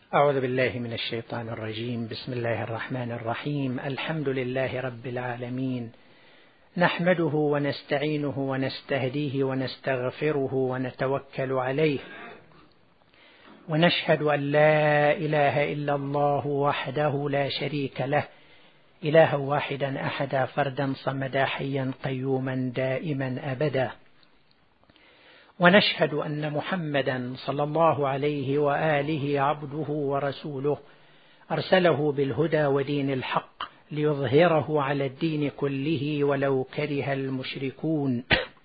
أعوذ بالله من الشيطان الرجيم. بسم الله الرحمن الرحيم. الحمد لله رب العالمين، نحمده ونستعينه ونستهديه ونستغفره ونتوكل عليه، ونشهد أن لا إله إلا الله وحده لا شريك له، إلها واحدا أحدا فردا صمدا حيا قيوما دائما أبدا، ونشهد أن محمدا صلى الله عليه وآله عبده ورسوله، أرسله بالهدى ودين الحق ليظهره على الدين كله ولو كره المشركون.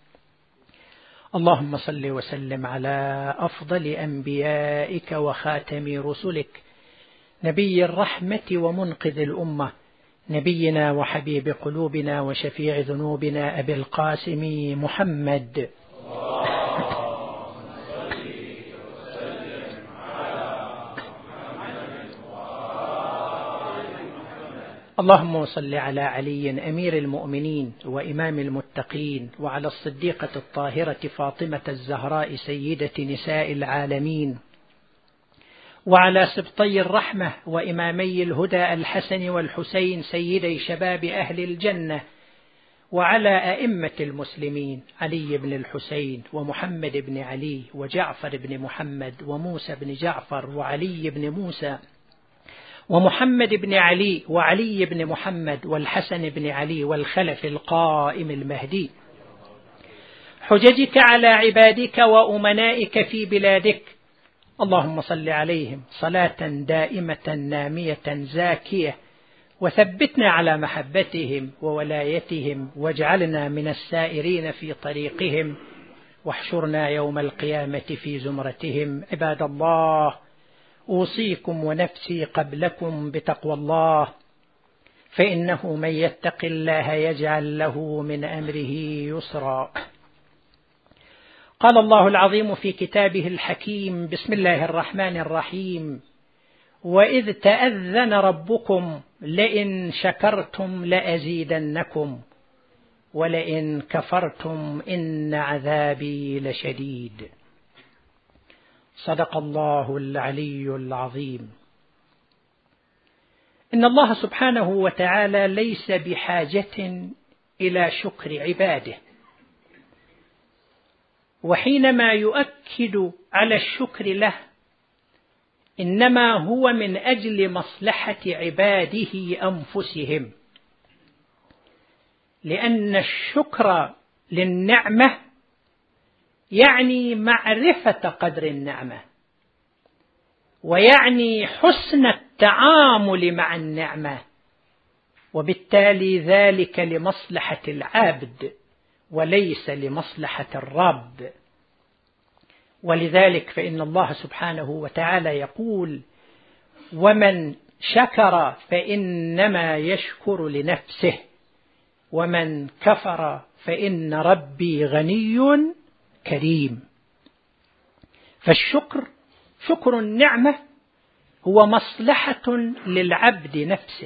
اللهم صل وسلم على أفضل أنبيائك وخاتم رسلك، نبي الرحمة ومنقذ الأمة، نبينا وحبيب قلوبنا وشفيع ذنوبنا أبي القاسم محمد. اللهم صل على علي أمير المؤمنين وإمام المتقين، وعلى الصديقة الطاهرة فاطمة الزهراء سيدة نساء العالمين، وعلى سبطي الرحمة وإمامي الهدى الحسن والحسين سيدي شباب أهل الجنة، وعلى أئمة المسلمين علي بن الحسين ومحمد بن علي وجعفر بن محمد وموسى بن جعفر وعلي بن موسى ومحمد بن علي وعلي بن محمد والحسن بن علي والخلف القائم المهدي، حججك على عبادك وأمنائك في بلادك. اللهم صل عليهم صلاة دائمة نامية زاكية، وثبتنا على محبتهم وولايتهم، واجعلنا من السائرين في طريقهم، واحشرنا يوم القيامة في زمرتهم. عباد الله، أوصيكم ونفسي قبلكم بتقوى الله، فإنه من يتق الله يجعل له من أمره يسرا. قال الله العظيم في كتابه الحكيم: بسم الله الرحمن الرحيم: وإذ تأذن ربكم لئن شكرتم لأزيدنكم ولئن كفرتم إن عذابي لشديد. صدق الله العلي العظيم. إن الله سبحانه وتعالى ليس بحاجة إلى شكر عباده، وحينما يؤكد على الشكر له إنما هو من أجل مصلحة عباده أنفسهم، لأن الشكر للنعمة يعني معرفة قدر النعمة، ويعني حسن التعامل مع النعمة، وبالتالي ذلك لمصلحة العبد وليس لمصلحة الرب. ولذلك فإن الله سبحانه وتعالى يقول: ومن شكر فإنما يشكر لنفسه ومن كفر فإن ربي غني كريم. فالشكر، شكر النعمة، هو مصلحة للعبد نفسه.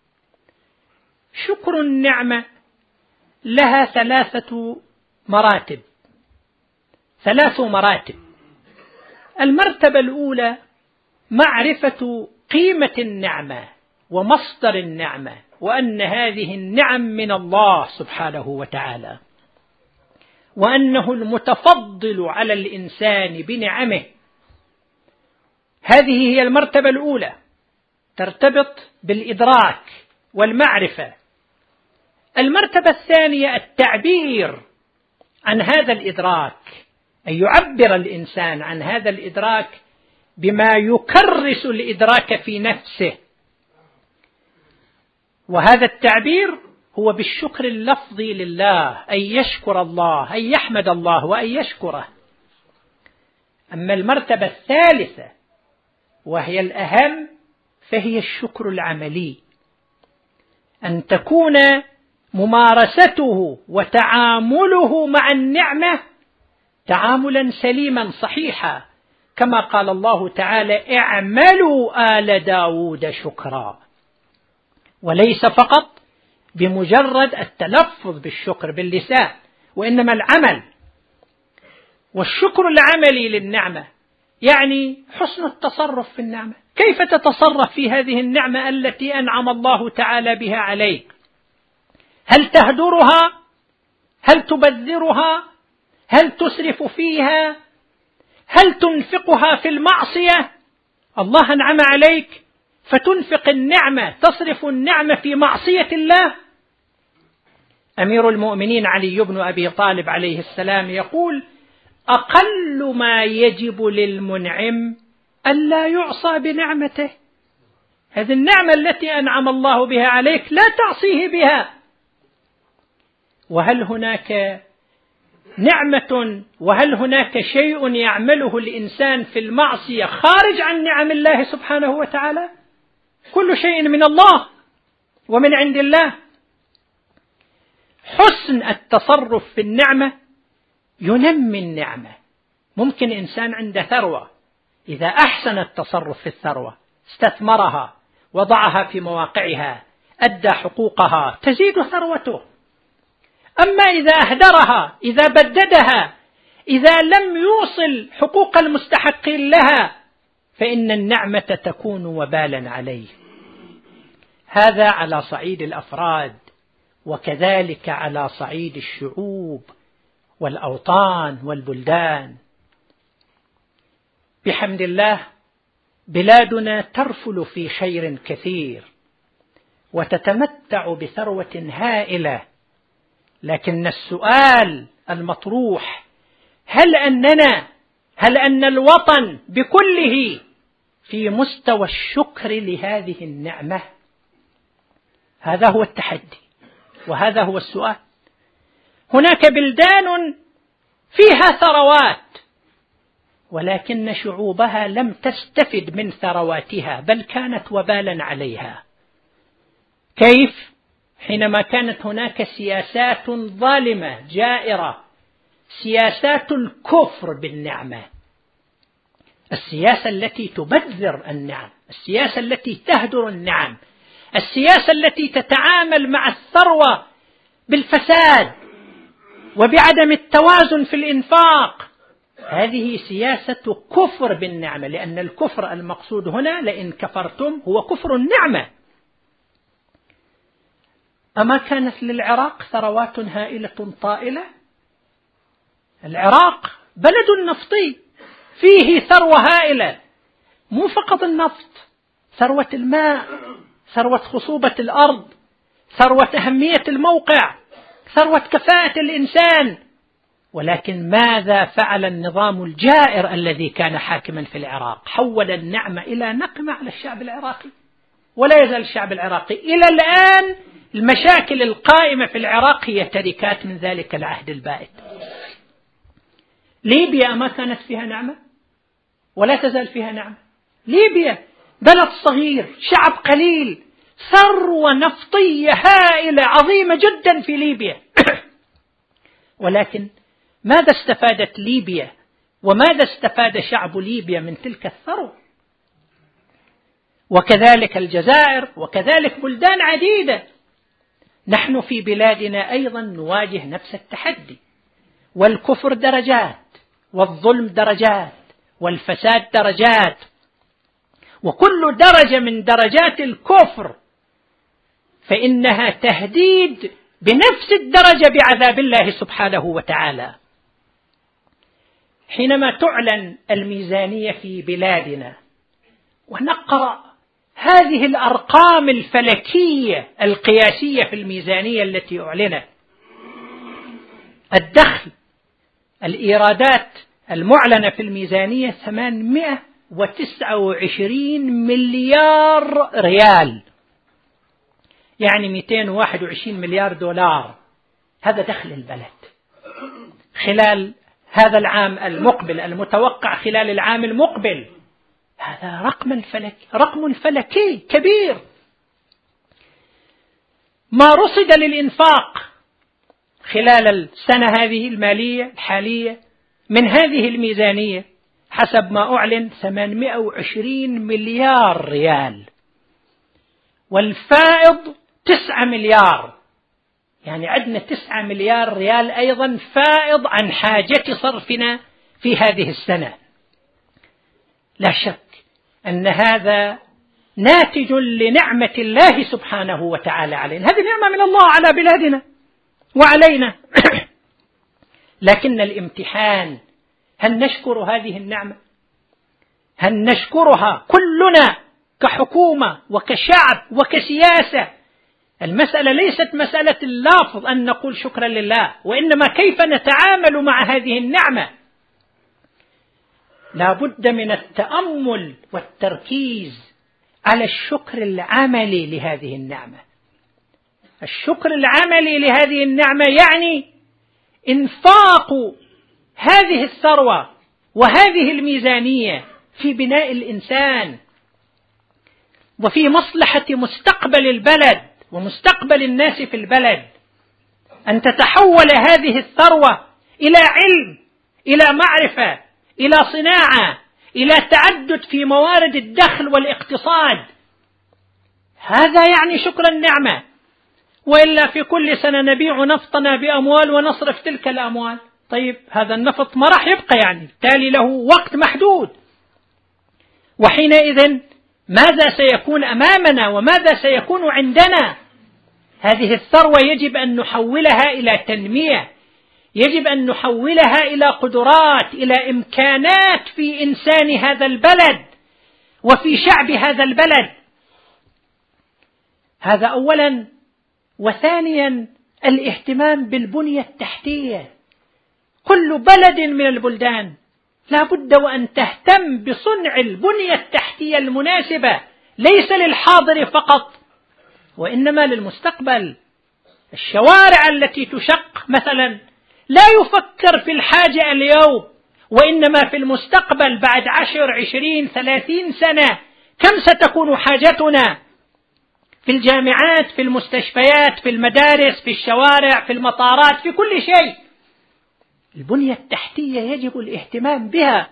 شكر النعمة لها ثلاث مراتب. المرتبة الأولى معرفة قيمة النعمة ومصدر النعمة، وأن هذه النعم من الله سبحانه وتعالى، وأنه المتفضل على الإنسان بنعمه. هذه هي المرتبة الأولى، ترتبط بالإدراك والمعرفة. المرتبة الثانية التعبير عن هذا الإدراك، أن يعبر الإنسان عن هذا الإدراك بما يكرس الإدراك في نفسه، وهذا التعبير هو بالشكر اللفظي لله، أن يشكر الله، أن يحمد الله وأن يشكره. أما المرتبة الثالثة وهي الأهم فهي الشكر العملي، أن تكون ممارسته وتعامله مع النعمة تعاملا سليما صحيحا، كما قال الله تعالى: اعملوا آل داود شكرا. وليس فقط بمجرد التلفظ بالشكر باللسان، وإنما العمل. والشكر العملي للنعمة يعني حسن التصرف في النعمة. كيف تتصرف في هذه النعمة التي أنعم الله تعالى بها عليك؟ هل تهدرها؟ هل تبذرها؟ هل تسرف فيها؟ هل تنفقها في المعصية؟ الله أنعم عليك فتنفق النعمة، تصرف النعمة في معصية الله. أمير المؤمنين علي بن أبي طالب عليه السلام يقول: أقل ما يجب للمنعم ألا يعصى بنعمته. هذه النعمة التي أنعم الله بها عليك لا تعصيه بها. وهل هناك نعمة وهل هناك شيء يعمله الإنسان في المعصية خارج عن نعم الله سبحانه وتعالى؟ كل شيء من الله ومن عند الله. حسن التصرف في النعمة ينمي النعمة. ممكن إنسان عنده ثروة، إذا أحسن التصرف في الثروة، استثمرها، وضعها في مواقعها، أدى حقوقها، تزيد ثروته. أما إذا أهدرها، إذا بددها، إذا لم يوصل حقوق المستحقين لها، فإن النعمة تكون وبالا عليه. هذا على صعيد الأفراد، وكذلك على صعيد الشعوب والأوطان والبلدان. بحمد الله بلادنا ترفل في خير كثير وتتمتع بثروة هائلة، لكن السؤال المطروح: هل أن الوطن بكله في مستوى الشكر لهذه النعمة؟ هذا هو التحدي وهذا هو السؤال. هناك بلدان فيها ثروات ولكن شعوبها لم تستفد من ثرواتها، بل كانت وبالا عليها. كيف؟ حينما كانت هناك سياسات ظالمة جائرة، سياسات الكفر بالنعمة، السياسة التي تبذر النعم، السياسة التي تهدر النعم، السياسة التي تتعامل مع الثروة بالفساد وبعدم التوازن في الإنفاق. هذه سياسة كفر بالنعمة، لأن الكفر المقصود هنا لئن كفرتم هو كفر النعمة. أما كانت للعراق ثروات هائلة طائلة؟ العراق بلد نفطي فيه ثروة هائلة، مو فقط النفط، ثروة الماء، ثروة خصوبة الأرض، ثروة أهمية الموقع، ثروة كفاءة الإنسان. ولكن ماذا فعل النظام الجائر الذي كان حاكما في العراق؟ حول النعمة إلى نقمة على الشعب العراقي، ولا يزال الشعب العراقي إلى الآن المشاكل القائمة في العراق هي تركات من ذلك العهد البائد. ليبيا ما كانت فيها نعمة ولا تزال فيها نعمة. ليبيا بلد صغير، شعب قليل، ثروة نفطية هائلة عظيمة جدا في ليبيا. ولكن ماذا استفادت ليبيا وماذا استفاد شعب ليبيا من تلك الثروة؟ وكذلك الجزائر وكذلك بلدان عديدة. نحن في بلادنا أيضا نواجه نفس التحدي، والكفر درجات، والظلم درجات، والفساد درجات، وكل درجة من درجات الكفر فإنها تهديد بنفس الدرجة بعذاب الله سبحانه وتعالى. حينما تعلن الميزانية في بلادنا ونقرأ هذه الأرقام الفلكية القياسية في الميزانية التي أعلنت، الدخل، الإيرادات المعلنة في الميزانية 829 مليار ريال، يعني 221 مليار دولار. هذا دخل البلد خلال هذا العام المقبل، المتوقع خلال العام المقبل. هذا رقم فلكي كبير. ما رصد للإنفاق خلال السنة هذه المالية الحالية من هذه الميزانية حسب ما أعلن 820 مليار ريال، والفائض 9 مليار، يعني عندنا 9 مليار ريال أيضا فائض عن حاجة صرفنا في هذه السنة. لا شك أن هذا ناتج لنعمة الله سبحانه وتعالى علينا، هذه نعمة من الله على بلادنا وعلينا. لكن الامتحان، هل نشكر هذه النعمة؟ هل نشكرها كلنا كحكومة وكشعب وكسياسة؟ المسألة ليست مسألة اللفظ أن نقول شكرا لله، وإنما كيف نتعامل مع هذه النعمة. لا بد من التأمل والتركيز على الشكر العملي لهذه النعمة. الشكر العملي لهذه النعمة يعني إنفاق هذه الثروة وهذه الميزانية في بناء الإنسان وفي مصلحة مستقبل البلد ومستقبل الناس في البلد، أن تتحول هذه الثروة إلى علم، إلى معرفة، إلى صناعة، إلى تعدد في موارد الدخل والاقتصاد. هذا يعني شكر النعمة. وإلا في كل سنة نبيع نفطنا بأموال ونصرف تلك الأموال، طيب هذا النفط ما راح يبقى، يعني بالتالي له وقت محدود. وحينئذ ماذا سيكون أمامنا وماذا سيكون عندنا؟ هذه الثروة يجب أن نحولها إلى تنمية، يجب أن نحولها إلى قدرات، إلى إمكانات في إنسان هذا البلد وفي شعب هذا البلد. هذا أولا. وثانيا الاهتمام بالبنية التحتية. كل بلد من البلدان لا بد وأن تهتم بصنع البنية التحتية المناسبة، ليس للحاضر فقط وإنما للمستقبل. الشوارع التي تشق مثلا لا يفكر في الحاجة اليوم، وإنما في المستقبل بعد 10 20 30 سنة كم ستكون حاجتنا في الجامعات، في المستشفيات، في المدارس، في الشوارع، في المطارات، في كل شيء. البنية التحتية يجب الاهتمام بها،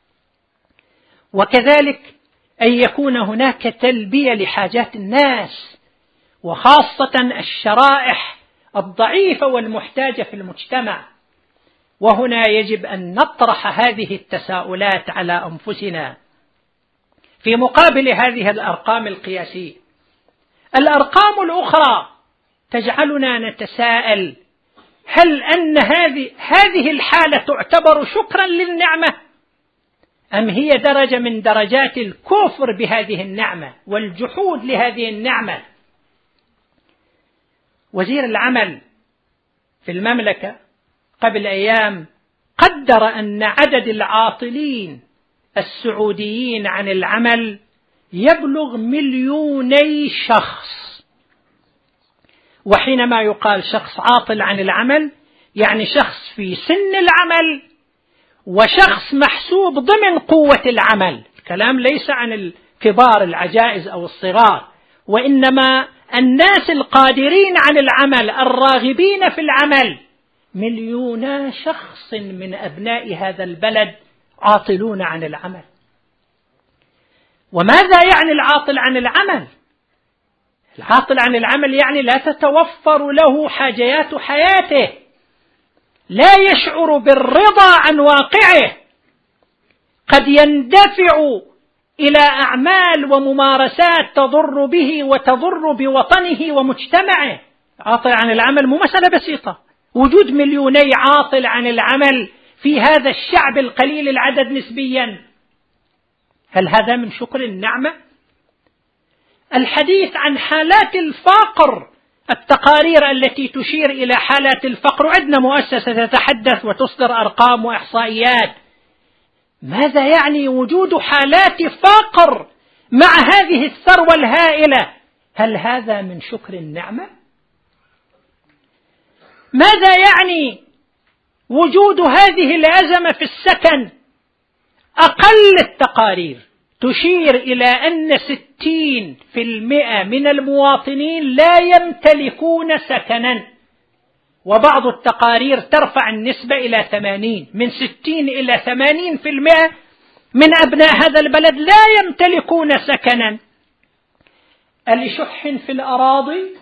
وكذلك أن يكون هناك تلبية لحاجات الناس، وخاصة الشرائح الضعيفة والمحتاجة في المجتمع. وهنا يجب أن نطرح هذه التساؤلات على أنفسنا في مقابل هذه الأرقام القياسية. الأرقام الأخرى تجعلنا نتساءل: هل أن هذه الحالة تعتبر شكرا للنعمة، أم هي درجة من درجات الكفر بهذه النعمة والجحود لهذه النعمة؟ وزير العمل في المملكة قبل أيام قدر أن عدد العاطلين السعوديين عن العمل يبلغ 2,000,000 شخص. وحينما يقال شخص عاطل عن العمل يعني شخص في سن العمل وشخص محسوب ضمن قوة العمل. الكلام ليس عن الكبار العجائز أو الصغار، وإنما الناس القادرين عن العمل الراغبين في العمل. 2,000,000 شخص من أبناء هذا البلد عاطلون عن العمل. وماذا يعني العاطل عن العمل؟ العاطل عن العمل يعني لا تتوفر له حاجيات حياته، لا يشعر بالرضا عن واقعه، قد يندفع إلى أعمال وممارسات تضر به وتضر بوطنه ومجتمعه. عاطل عن العمل مو مسألة بسيطة. وجود 2,000,000 عاطل عن العمل في هذا الشعب القليل العدد نسبيا، هل هذا من شكر النعمة؟ الحديث عن حالات الفقر، التقارير التي تشير إلى حالات الفقر، عندنا مؤسسة تتحدث وتصدر أرقام وإحصائيات. ماذا يعني وجود حالات فقر مع هذه الثروة الهائلة؟ هل هذا من شكر النعمة؟ ماذا يعني وجود هذه الأزمة في السكن؟ أقل التقارير تشير إلى أن 60% من المواطنين لا يمتلكون سكنا، وبعض التقارير ترفع النسبة إلى 80، من 60 إلى 80% من أبناء هذا البلد لا يمتلكون سكنا. لشح في الأراضي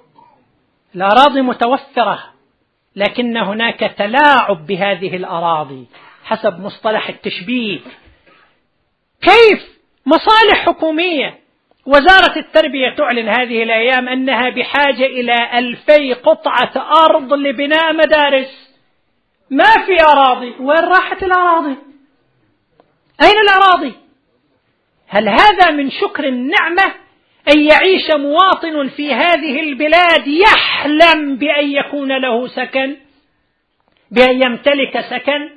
متوفرة، لكن هناك تلاعب بهذه الأراضي حسب مصطلح التشبيه. كيف مصالح حكومية؟ وزارة التربية تعلن هذه الأيام أنها بحاجة إلى 2000 قطعة أرض لبناء مدارس. ما في أراضي. وين راحت الأراضي؟ أين الأراضي؟ هل هذا من شكر النعمة أن يعيش مواطن في هذه البلاد يحلم بأن يكون له سكن، بأن يمتلك سكن؟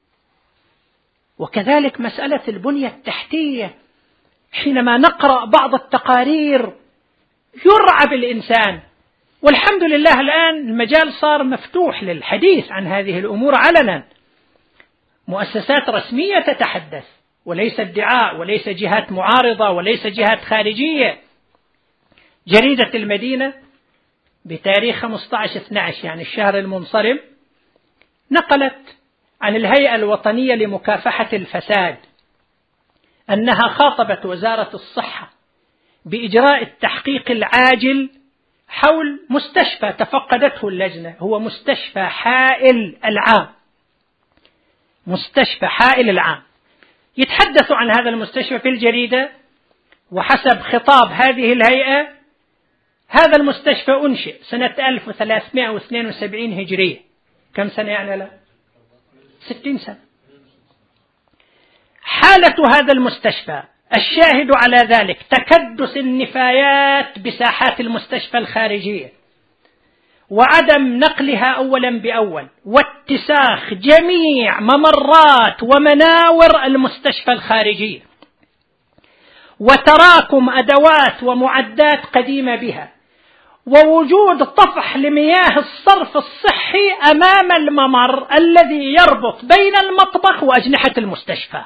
وكذلك مسألة البنية التحتية، حينما نقرأ بعض التقارير يرعب الإنسان. والحمد لله الآن المجال صار مفتوح للحديث عن هذه الأمور علنا، مؤسسات رسمية تتحدث، وليس ادعاء، وليس جهات معارضة، وليس جهات خارجية. جريدة المدينة بتاريخ 15/12 يعني الشهر المنصرم نقلت عن الهيئة الوطنية لمكافحة الفساد أنها خاطبت وزارة الصحة بإجراء التحقيق العاجل حول مستشفى تفقدته اللجنة، هو مستشفى حائل العام. مستشفى حائل العام يتحدث عن هذا المستشفى في الجريدة، وحسب خطاب هذه الهيئة هذا المستشفى أنشئ سنة 1372 هجرية. كم سنة يعني؟ لا 60 سنة. حالة هذا المستشفى الشاهد على ذلك تكدس النفايات بساحات المستشفى الخارجية، وعدم نقلها أولا بأول، واتساخ جميع ممرات ومناور المستشفى الخارجية، وتراكم أدوات ومعدات قديمة بها، ووجود طفح لمياه الصرف الصحي أمام الممر الذي يربط بين المطبخ وأجنحة المستشفى،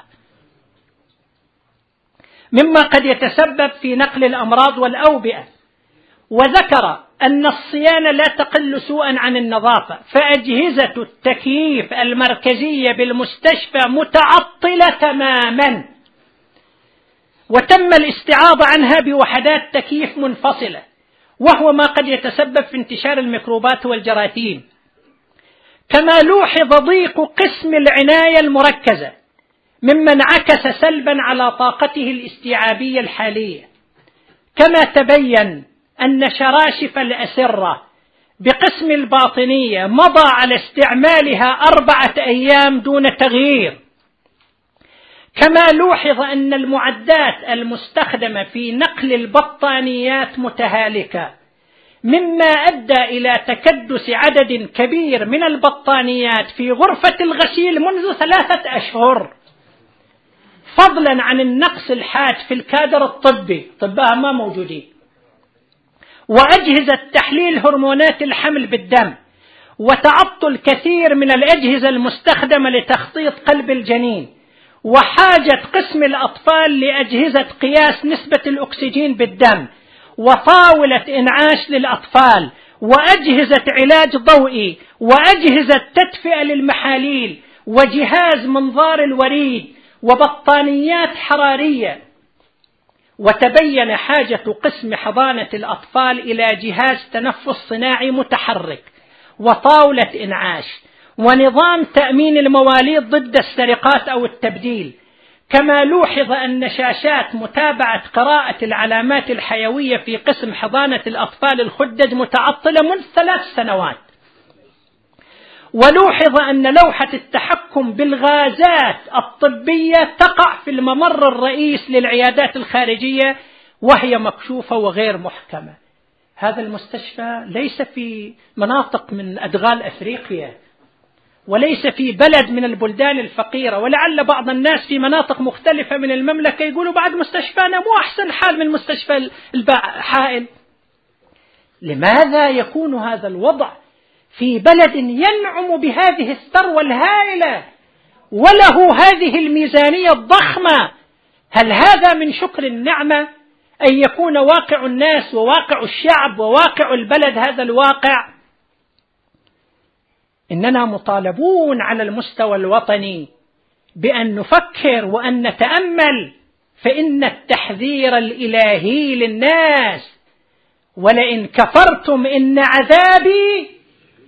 مما قد يتسبب في نقل الأمراض والأوبئة. وذكر أن الصيانة لا تقل سوءا عن النظافة، فأجهزة التكييف المركزية بالمستشفى متعطلة تماما، وتم الاستعاضة عنها بوحدات تكييف منفصلة، وهو ما قد يتسبب في انتشار الميكروبات والجراثيم. كما لوحظ ضيق قسم العناية المركزة، مما انعكس سلبا على طاقته الاستيعابية الحالية. كما تبين أن شراشف الأسرة بقسم الباطنية مضى على استعمالها 4 أيام دون تغيير. كما لوحظ أن المعدات المستخدمة في نقل البطانيات متهالكة، مما أدى إلى تكدس عدد كبير من البطانيات في غرفة الغسيل منذ 3 أشهر، فضلا عن النقص الحاد في الكادر الطبي، طبها ما موجودين، وأجهزة تحليل هرمونات الحمل بالدم، وتعطل كثير من الأجهزة المستخدمة لتخطيط قلب الجنين، وحاجة قسم الأطفال لأجهزة قياس نسبة الأكسجين بالدم، وطاولة إنعاش للأطفال، وأجهزة علاج ضوئي، وأجهزة تدفئة للمحاليل، وجهاز منظار الوريد، وبطانيات حرارية. وتبين حاجة قسم حضانة الأطفال إلى جهاز تنفس صناعي متحرك، وطاولة إنعاش، ونظام تأمين المواليد ضد السرقات أو التبديل. كما لوحظ أن شاشات متابعة قراءة العلامات الحيوية في قسم حضانة الأطفال الخدج متعطلة منذ 3 سنوات. ولوحظ أن لوحة التحكم بالغازات الطبية تقع في الممر الرئيس للعيادات الخارجية وهي مكشوفة وغير محكمة. هذا المستشفى ليس في مناطق من أدغال أفريقيا، وليس في بلد من البلدان الفقيرة، ولعل بعض الناس في مناطق مختلفة من المملكة يقولوا بعد مستشفانا مو أحسن حال من مستشفى حائل. لماذا يكون هذا الوضع في بلد ينعم بهذه الثروة الهائلة وله هذه الميزانية الضخمة؟ هل هذا من شكر النعمة أن يكون واقع الناس وواقع الشعب وواقع البلد هذا الواقع؟ إننا مطالبون على المستوى الوطني بأن نفكر وأن نتأمل، فإن التحذير الإلهي للناس: ولئن كفرتم إن عذابي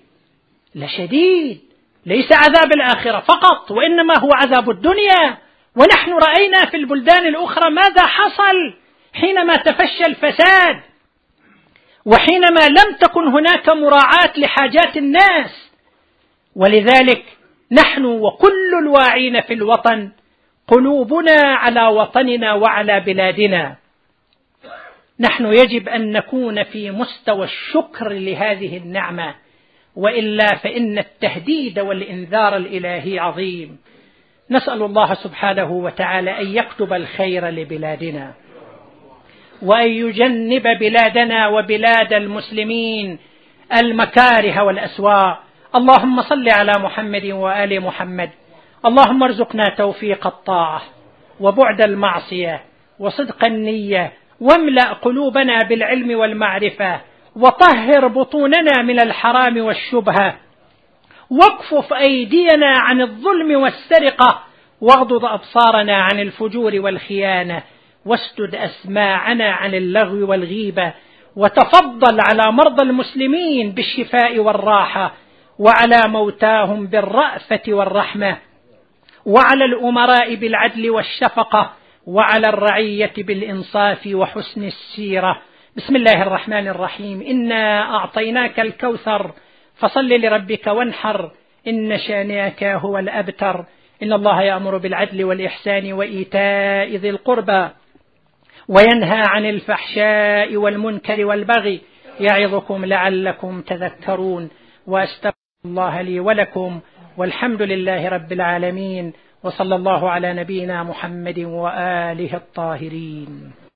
لشديد. ليس عذاب الآخرة فقط، وإنما هو عذاب الدنيا ونحن رأينا في البلدان الأخرى ماذا حصل حينما تفشى الفساد، وحينما لم تكن هناك مراعاة لحاجات الناس. ولذلك نحن وكل الواعين في الوطن قلوبنا على وطننا وعلى بلادنا. نحن يجب أن نكون في مستوى الشكر لهذه النعمة، وإلا فإن التهديد والإنذار الإلهي عظيم. نسأل الله سبحانه وتعالى أن يكتب الخير لبلادنا، وأن يجنب بلادنا وبلاد المسلمين المكاره والأسواء. اللهم صل على محمد وآل محمد. اللهم ارزقنا توفيق الطاعة وبعد المعصية وصدق النية، واملأ قلوبنا بالعلم والمعرفة، وطهر بطوننا من الحرام والشبهة، واكفف أيدينا عن الظلم والسرقة، واغضض أبصارنا عن الفجور والخيانة، واسدد أسماعنا عن اللغو والغيبة، وتفضل على مرضى المسلمين بالشفاء والراحة، وعلى موتاهم بالرأفة والرحمة، وعلى الأمراء بالعدل والشفقة، وعلى الرعية بالإنصاف وحسن السيرة. بسم الله الرحمن الرحيم. إنا أعطيناك الكوثر فصل لربك وانحر، إن شانئك هو الأبتر. إن الله يأمر بالعدل والإحسان وإيتاء ذي القربى، وينهى عن الفحشاء والمنكر والبغي، يعظكم لعلكم تذكرون. وأستغفر الله لي ولكم، والحمد لله رب العالمين، وصلى الله على نبينا محمد وآله الطاهرين.